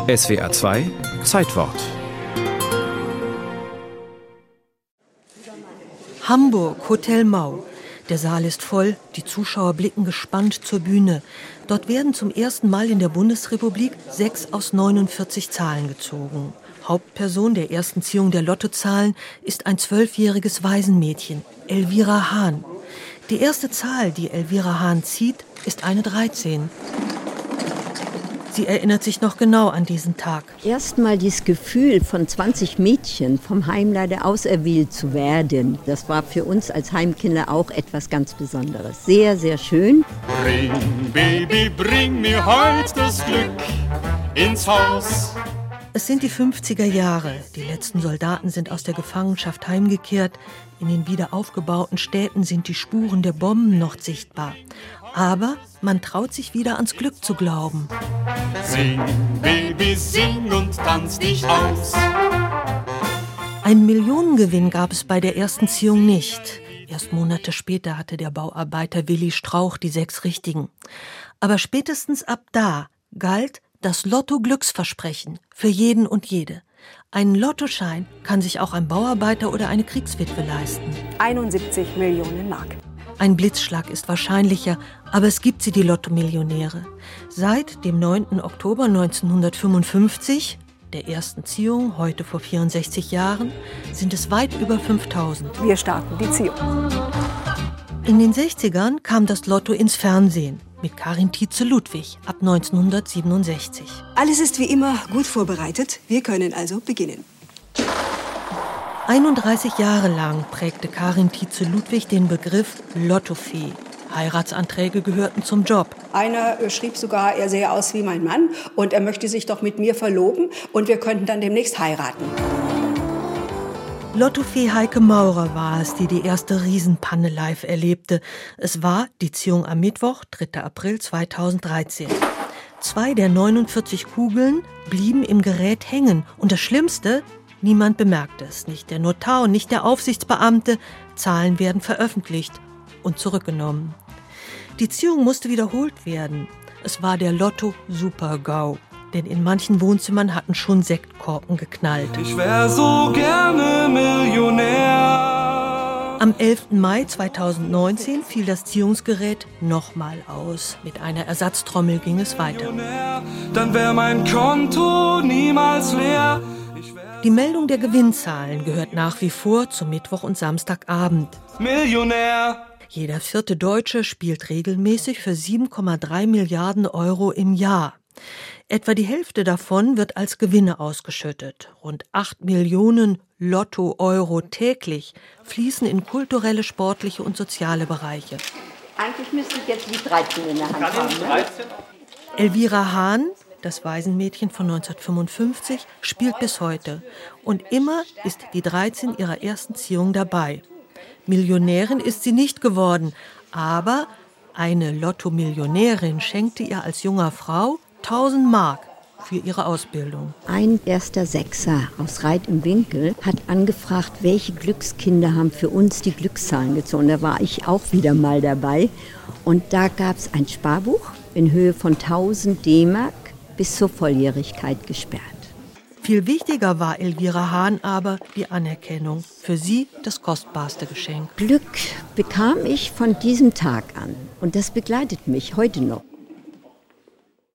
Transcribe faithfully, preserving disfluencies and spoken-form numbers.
S W R zwei Zeitwort. Hamburg, Hotel Mau. Der Saal ist voll, die Zuschauer blicken gespannt zur Bühne. Dort werden zum ersten Mal in der Bundesrepublik sechs aus neunundvierzig Zahlen gezogen. Hauptperson der ersten Ziehung der Lottozahlen ist ein zwölfjähriges Waisenmädchen, Elvira Hahn. Die erste Zahl, die Elvira Hahn zieht, ist eine dreizehn. Sie erinnert sich noch genau an diesen Tag. Erstmal dieses Gefühl von zwanzig Mädchen vom Heimleiter auserwählt zu werden, das war für uns als Heimkinder auch etwas ganz Besonderes. Sehr, sehr schön. Bring, Baby, bring mir heut das Glück ins Haus. Es sind die fünfziger Jahre. Die letzten Soldaten sind aus der Gefangenschaft heimgekehrt. In den wieder aufgebauten Städten sind die Spuren der Bomben noch sichtbar. Aber man traut sich wieder ans Glück zu glauben. Sing, Baby, sing und tanz dich aus. Einen Millionengewinn gab es bei der ersten Ziehung nicht. Erst Monate später hatte der Bauarbeiter Willi Strauch die sechs Richtigen. Aber spätestens ab da galt das Lotto-Glücksversprechen für jeden und jede. Einen Lottoschein kann sich auch ein Bauarbeiter oder eine Kriegswitwe leisten. einundsiebzig Millionen Mark. Ein Blitzschlag ist wahrscheinlicher, aber es gibt sie, die Lottomillionäre. Seit dem neunten Oktober neunzehnhundertfünfundfünfzig, der ersten Ziehung, heute vor vierundsechzig Jahren, sind es weit über fünftausend. Wir starten die Ziehung. In den sechzigern kam das Lotto ins Fernsehen mit Karin Tietze-Ludwig ab neunzehnhundertsiebenundsechzig. Alles ist wie immer gut vorbereitet. Wir können also beginnen. einunddreißig Jahre lang prägte Karin Tietze-Ludwig den Begriff Lottofee. Heiratsanträge gehörten zum Job. Einer schrieb sogar, er sähe aus wie mein Mann und er möchte sich doch mit mir verloben und wir könnten dann demnächst heiraten. Lottofee Heike Maurer war es, die die erste Riesenpanne live erlebte. Es war die Ziehung am Mittwoch, dritter April zweitausenddreizehn. Zwei der neunundvierzig Kugeln blieben im Gerät hängen. Und das Schlimmste, niemand bemerkte es. Nicht der Notar und nicht der Aufsichtsbeamte. Zahlen werden veröffentlicht und zurückgenommen. Die Ziehung musste wiederholt werden. Es war der Lotto-Super-GAU. Denn in manchen Wohnzimmern hatten schon Sektkorken geknallt. Ich wär so gerne Millionär. Am elften Mai zweitausendneunzehn fiel das Ziehungsgerät nochmal aus. Mit einer Ersatztrommel ging es weiter. Dann wär mein Konto niemals leer. Die Meldung der Gewinnzahlen gehört nach wie vor zum Mittwoch- und Samstagabend. Millionär. Jeder vierte Deutsche spielt regelmäßig für sieben Komma drei Milliarden Euro im Jahr. Etwa die Hälfte davon wird als Gewinne ausgeschüttet. Rund acht Millionen Lotto-Euro täglich fließen in kulturelle, sportliche und soziale Bereiche. Eigentlich müsste ich jetzt die dreizehn in der Hand haben. Ne? Elvira Hahn, das Waisenmädchen von neunzehnhundertfünfundfünfzig, spielt bis heute. Und immer ist die dreizehn ihrer ersten Ziehung dabei. Millionärin ist sie nicht geworden, aber eine Lotto-Millionärin schenkte ihr als junger Frau tausend Mark für ihre Ausbildung. Ein erster Sechser aus Reit im Winkel hat angefragt, welche Glückskinder haben für uns die Glückszahlen gezogen. Da war ich auch wieder mal dabei. Und da gab es ein Sparbuch in Höhe von tausend D-Mark bis zur Volljährigkeit gesperrt. Viel wichtiger war Elvira Hahn aber die Anerkennung. Für sie das kostbarste Geschenk. Glück bekam ich von diesem Tag an. Und das begleitet mich heute noch.